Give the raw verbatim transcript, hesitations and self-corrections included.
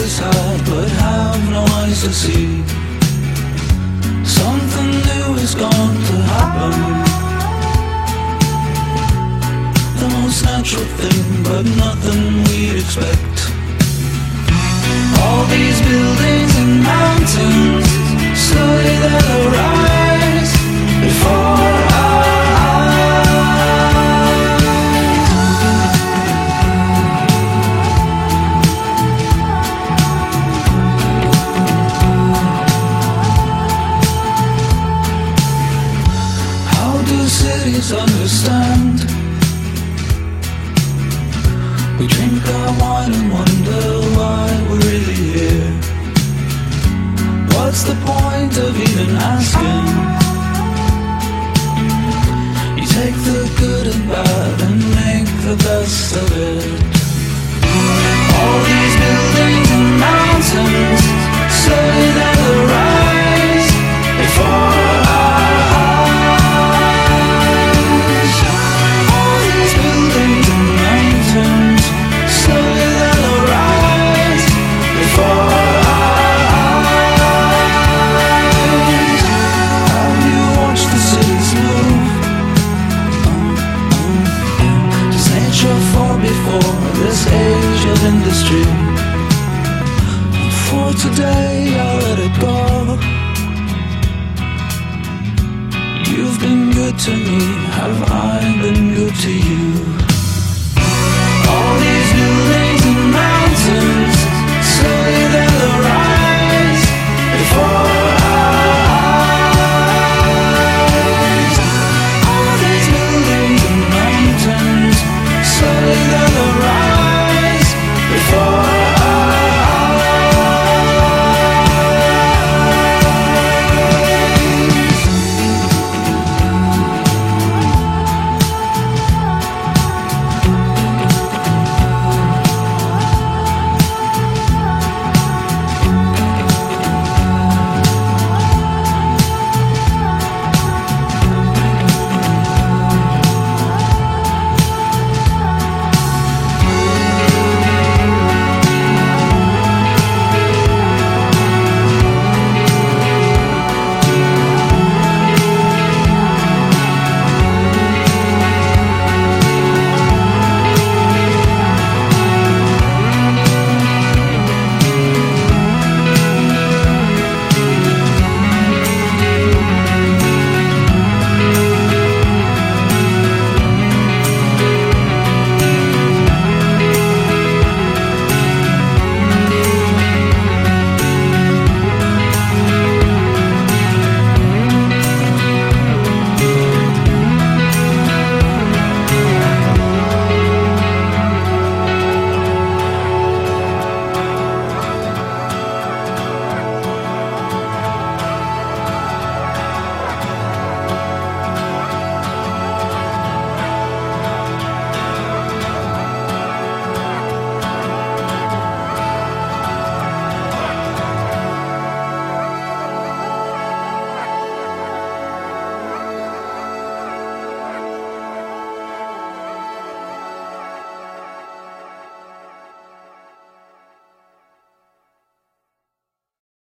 is hard, but have no eyes to see. Something new is going to happen. The most natural thing, but nothing we'd expect. All these buildings and mountains, slowly they'll rise before our cities understand. We drink our wine and wonder why we're really here. What's the point of even asking? You take the good and bad and make the best of it. All these buildings and mountains, slowly they'll rise before our industry. For today I'll let it go. You've been good to me, have I been good to you?